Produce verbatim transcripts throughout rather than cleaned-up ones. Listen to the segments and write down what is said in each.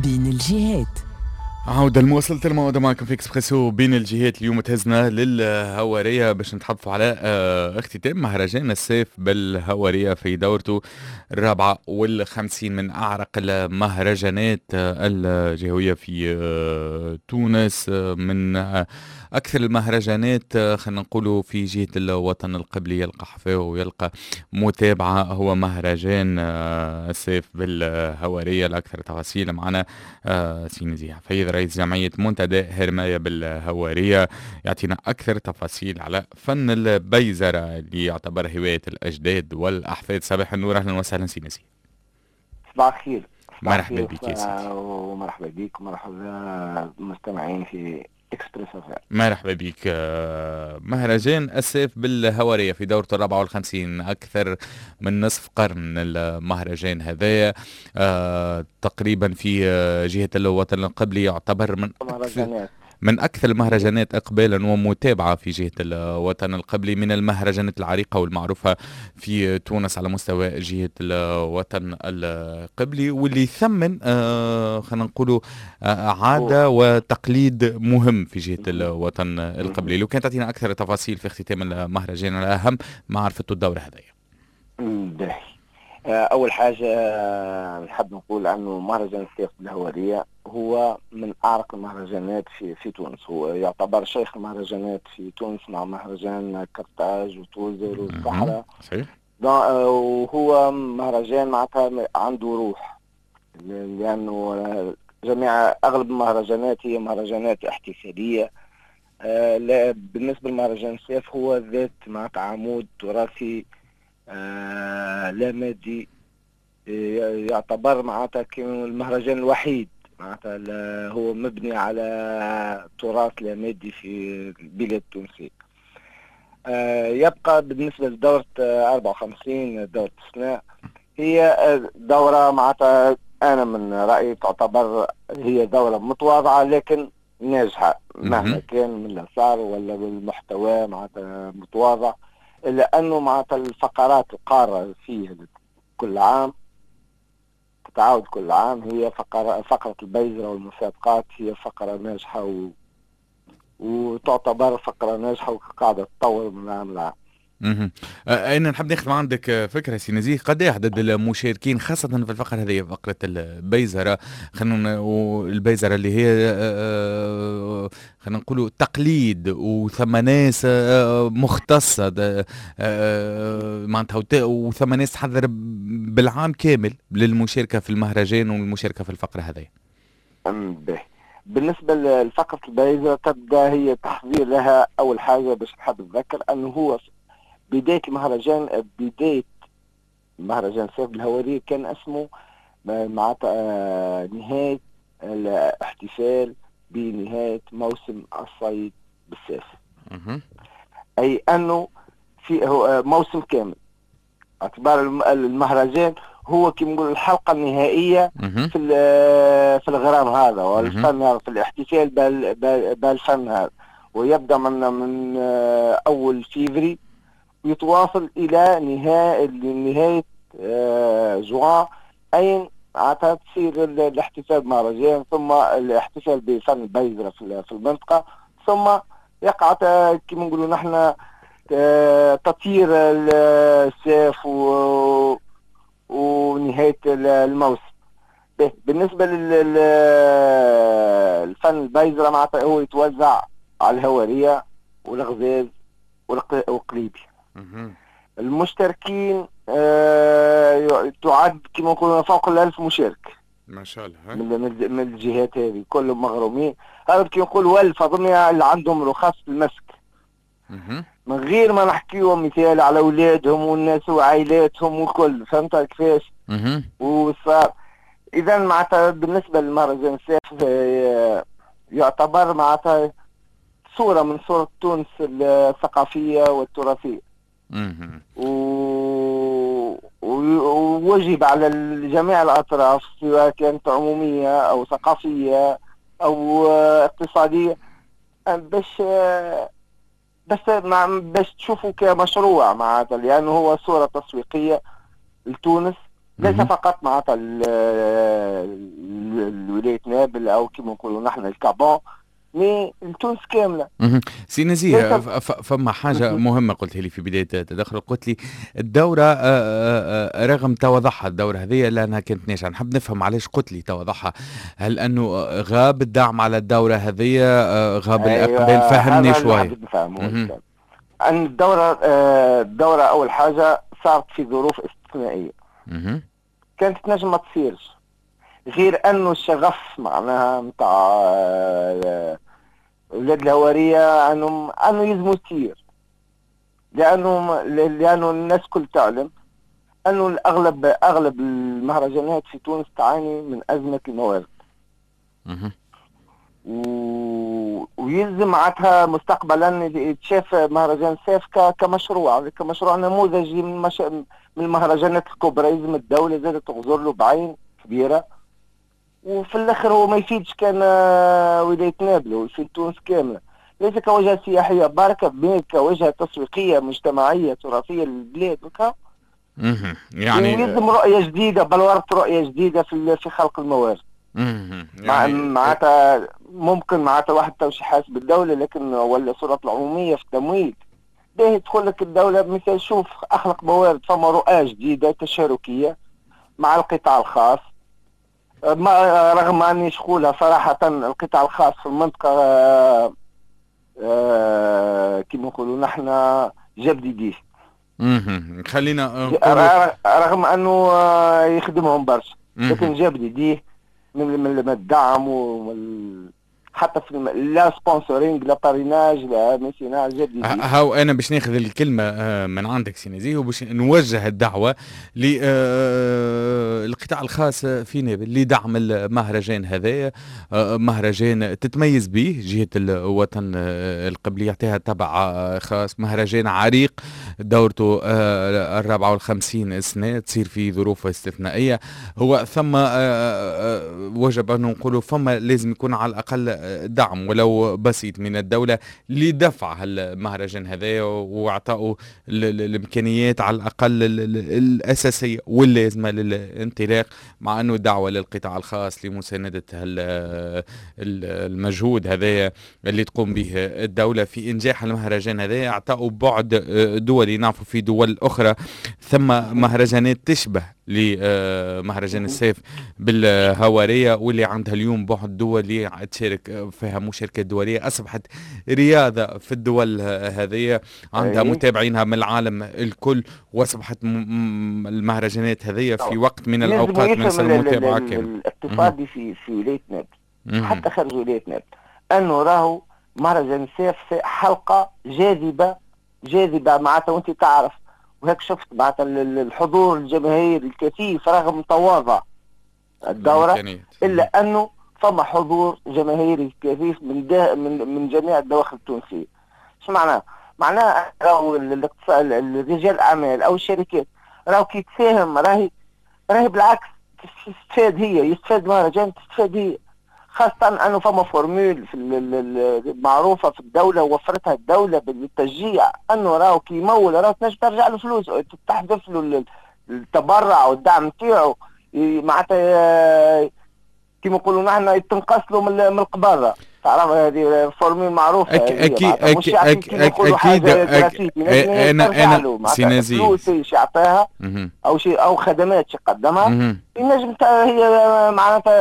بين الجهات. عودة المواصلة الموعودة معكم في اكسبريسو بين الجهات. اليوم تهزنا للهوارية باش نتحدثوا على اه اختتام مهرجان الصيف بالهوارية في دورته الرابعة والخمسين من أعرق المهرجانات الجهوية في اه تونس، اه من اه أكثر المهرجانات اه خلينا نقولوا في جهة الوطن القبلي يلقى حفاوة ويلقى متابعة هو مهرجان اه الصيف بالهوارية. الأكثر تفاصيل معنا آه سي نزيه حفيظ رئيس جمعية منتدى هرماية بالهوارية، يعطينا أكثر تفاصيل على فن البيزرة اللي يعتبر هواية الأجداد والأحفاد. صباح النور، أهلا وسهلا سي نزيه. صباح الخير. مرحبا بك يا سيدي. ومرحبا بك ومرحبا مستمعين في اكسبريس أفعال. مرحبا بك. مهرجان الصيف بالهوارية في دورته الرابعة والخمسين، أكثر من نصف قرن المهرجان هذا، أه تقريبا في جهة الوطن القبلي يعتبر من أكثر من أكثر المهرجانات إقبالا ومتابعة في جهة الوطن القبلي، من المهرجانات العريقة والمعروفة في تونس على مستوى جهة الوطن القبلي، واللي يثمن آه خلينا نقولوا آه عادة وتقليد مهم في جهة الوطن القبلي. لو كانت تعطينا أكثر تفاصيل في اختتام المهرجان الأهم معرفة الدورة هذه. باهي. أول حاجة نحب نقول أنه مهرجان الصيف بالهوارية هو من أعرق المهرجانات في في تونس، هو يعتبر شيخ المهرجانات في تونس مع مهرجان قرطاج وتوزر والصحراء. صحيح. وهو مهرجان معناتها عنده روح، لأنه جميع أغلب المهرجانات هي مهرجانات احتفالية. آه لا بالنسبة لمهرجان الصيف هو ذات معناتها عمود تراثي آه لا مادي، يعتبر معناتها المهرجان الوحيد معناتها هو مبني على تراث لا مادي في البلاد التونسية. آه يبقى بالنسبة لدورة أربعة وخمسين دورة السنة، هي دورة معناتها أنا من رأيي تعتبر هي دورة متواضعة لكن ناجحة مهما كان من الأسعار ولا بالمحتوى معناتها متواضع، إلا أنه معناتها الفقرات القارة فيه كل عام تتعاود كل عام، هي فقرة فقرة البيزرة والمسابقات، هي فقرة ناجحة و... وتعتبر فقرة ناجحة وقاعدة تطور من عام لعام. اها انا نحب ناخذ عندك فكره سي نزيه، قد ايه عدد المشاركين خاصه في الفقره هذه، فقره البيزره، خلينا البيزره اللي هي خلينا نقولوا تقليد وثم ناس مختصه معناتها وثم ناس تحضر بالعام كامل للمشاركه في المهرجان والمشاركه في الفقره هذه. باهي. بالنسبة لفقرة البيزرة تبدأ هي تحضير لها. أول حاجة باش نحب نذكر أنه هو بداية المهرجان، بداية مهرجان صيف بالهوارية كان اسمه معناتها نهاية الاحتفال بنهاية موسم الصيد بالصيف. أي أنه في هو موسم كامل، اعتبار المهرجان هو كما نقول الحلقة النهائية في في الغرام هذا والفن هذا، في الاحتفال بالفن هذا، ويبدأ من من أول فيفري يتواصل إلى نهاية نهاية جوان، أين عاد تصير الاحتفال بمهرجان ثم الاحتفال بفن البيزرة في المنطقة، ثم يقع كما نقولوا نحن تطير الصيف ونهاية الموسم. بالنسبة للفن البيزرة معناتها هو يتوزع على الهوارية والغزاز وقليبي. المشتركين آه تعد كما نقولوا فوق الألف مشارك ما شاء الله من, من الجهات هذه كلهم مغرومين. هذا كما نقولوا ألف أظن اللي عندهم رخص في المسك، من غير ما نحكيهم مثال على أولادهم والناس وعائلاتهم وكل، فهمت كيفاش؟ وصار إذا معناتها بالنسبة للمهرجان الصيف يعتبر معناتها صورة من صورة تونس الثقافية والتراثية. ووجب على جميع الأطراف سواء كانت عمومية أو ثقافية أو اقتصادية باش بس باش تشوفوا كمشروع معناتها، لأنه هو صورة تسويقية لتونس ليس مهم. فقط معناتها ال- ال- ولاية نابل أو كما نقولوا نحن الكابون، مي تونس كاملة. مهم. سي ليس نزيه، ف- ف- فما حاجة مهم. مهمة قلتها لي في بداية التدخل. قلت لي الدورة آه، آه، آه، رغم توضعها الدورة هذه لأنها كانت ناجحة. نحب نفهم علاش قلت لي توضعها. هل أنه غاب الدعم على الدورة هذه؟ آه، غاب الإقبال؟ أيوة، فهمني هذا اللي شوية. حبيت نفهمه مهم. الكلام. أن الدورة آه، الدورة أول حاجة صارت في ظروف استثنائية، مهم. كانت تنجم ما تصيرش، غير أنه الشغف معناها نتاع آه، أولاد الهوارية أنه أنه يلزموا يصير، لأنه لأنه الناس كل تعلم أنه الأغلب أغلب المهرجانات في تونس تعاني من أزمة الموارد، مهم. و... ويلزم معناتها مستقبلا يتشاف مهرجان سيف ك... كمشروع كمشروع نموذجي من, مش... من المهرجانات الكبرى. يلزم الدولة زادت تغزر له بعين كبيرة، وفي الآخر هو ما يفيدش كان آه، ولاية نابل، ويفيد تونس كاملة، ليس كوجهة سياحية بركة، بل كوجهة تسويقية مجتمعية تراثية للبلاد وكا. مهم. يعني آه، ويلزم رؤية جديدة، بلورت رؤية جديدة في ال- في خلق الموارد. مهم. مع يعني آه، معناتها ممكن معناتها واحد توشي حاسب بالدولة، لكن ولا صورة العمومية في التمويل باهي تدخل لك الدولة. مثال شوف أخلق موارد، فما رؤى جديدة تشاركية مع القطاع الخاص. ما رغم أني شغولها صراحة القطاع الخاص في المنطقة آه، آه، كما نقولوا نحن جاب ديديه، مهم. خلينا آه، ج- نقولوا. رغم أنه آه، يخدمهم برشا، مهم. لكن جاب ديديه من من من الدعم ومن حتى في الم... لا سبونسورينج لا باريناج لا ميسيناج جاب ه- ديديه. هاو انا باش ناخذ الكلمه آه، من عندك سي نزيه، وباش نوجه الدعوه للقطاع الخاص في نابل لدعم المهرجان هذايا. آه، مهرجان تتميز به جهه الوطن آه، القبلي، يعطيها تبع آه، خاص، مهرجان عريق دورته آه، الرابعة والخمسين سنة، تصير في ظروف استثنائية. هو ثم آه، آه، وجب أن نقول فما لازم يكون على الأقل آه، دعم ولو بسيط من الدولة لدفع المهرجان هذا واعطائه ال- ال- الامكانيات على الاقل ال- ال- الاساسيه واللازمه للانطلاق، مع انه دعوه للقطاع الخاص لمسانده هال- ال- المجهود هذا اللي تقوم به الدوله في انجاح المهرجان هذا. اعطائه بعد دولي، نعرفوا في دول اخرى ثم مهرجانات تشبه لمهرجان السيف بالهواريه، واللي عندها اليوم بعد دولي تشارك فيها مشاركات دوليه، اصبحت رياضة في الدول هذه، عندها اي متابعينها من العالم الكل، واصبحت م- م- المهرجانات هذه في طبعا وقت من يلزم الأوقات من يفهم سنة ال- ال- متابعة ال- كاملة. مهم. الاقتصادي في في ولاية نابل مهم. حتى خارج ولاية نابل، انه راهو مهرجان السيف حلقة جاذبة جاذبة معناتها، وانت تعرف وهيك شفت معناتها ال- ال- الحضور الجماهيري الكثيف رغم تواضع الدورة، الإمكانيات. الا انه فما حضور جماهيري كثيف من دا من من جميع الدواخل التونسيه. ايش معناه؟ معناه راهو ال- الاقتصاد الرجال الاعمال او الشركات راهو كي تساهم راهي راهي بالعكس تستفاد هي، يستفاد المهرجان تستفاد هي، خاصة أنه فما فورمول في ال- ال- ال- معروفة في الدولة ووفرتها الدولة بالتشجيع، أنه راهو كي يمول راهو تنجم ترجع له فلوس، تحذف له ال- التبرع والدعم نتاعو، ي- معناتها كيما نقولوا نحن تنقص له من من القبارة. تعرف هذه فورمول معروفة، أك هذه أكيد معناتها مش أكيد يعطي أك كيما أك نقولوا أكيد حاجة أك جراتيتي، لازم أنا ترجع أنا له معناتها سينازي. فلوس ايش يعطيها مهم. أو شيء أو خدمات يقدمها، مهم. ينجم تا- هي معناتها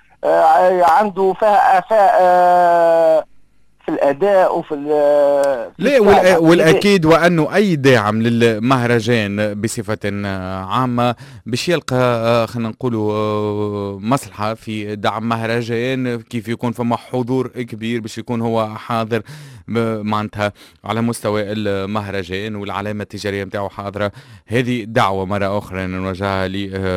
آه، عنده فيها آفاء آه، في الأداء وفي ال- في لا، السعر، والأ- في الأداء. والأكيد وأنه أي داعم للمهرجان بصفة آه، عامة باش يلقى آه، خلينا نقولوا آه، مصلحة في دعم مهرجان، كيف يكون فما حضور كبير باش يكون هو حاضر ب- معناتها على مستوى المهرجان والعلامة التجارية متاعه حاضرة. هذه دعوة مرة أخرى نوجهها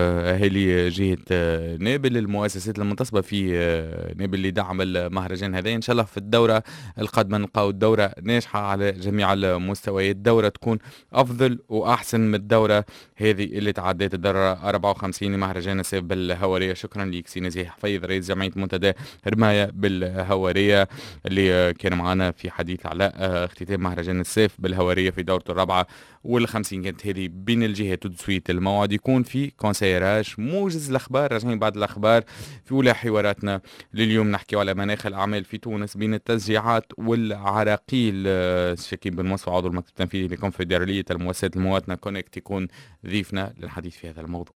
لأهالي جهة آه، نابل، المؤسسات المنتصبة في آه، نابل لدعم المهرجان هذا. إن شاء الله في الدورة القادمة نلقاو الدورة ناجحة على جميع المستويات، الدورة تكون أفضل وأحسن من الدورة هذه اللي تعدت، الدورة أربعة وخمسين لمهرجان السيف بالهوارية. شكرا لك سي نزيه حفيظ، رئيس جمعية منتدى رماية بالهوارية، اللي كان معنا في الحديث على آه، اختتام مهرجان الصيف بالهوارية في دورته الرابعة والخمسين. كانت هذه بين الجهات وتسويت الموعد يكون في كونسيراج موجز الأخبار. راجعين بعد الأخبار في أولى حواراتنا لليوم نحكي على مناخ الأعمال في تونس بين التشجيعات والعراقيل. آه، شكيب بن مصر عضو المكتب التنفيذي لكونفدرالية المؤسسات المواطنة كونكت يكون ضيفنا للحديث في هذا الموضوع.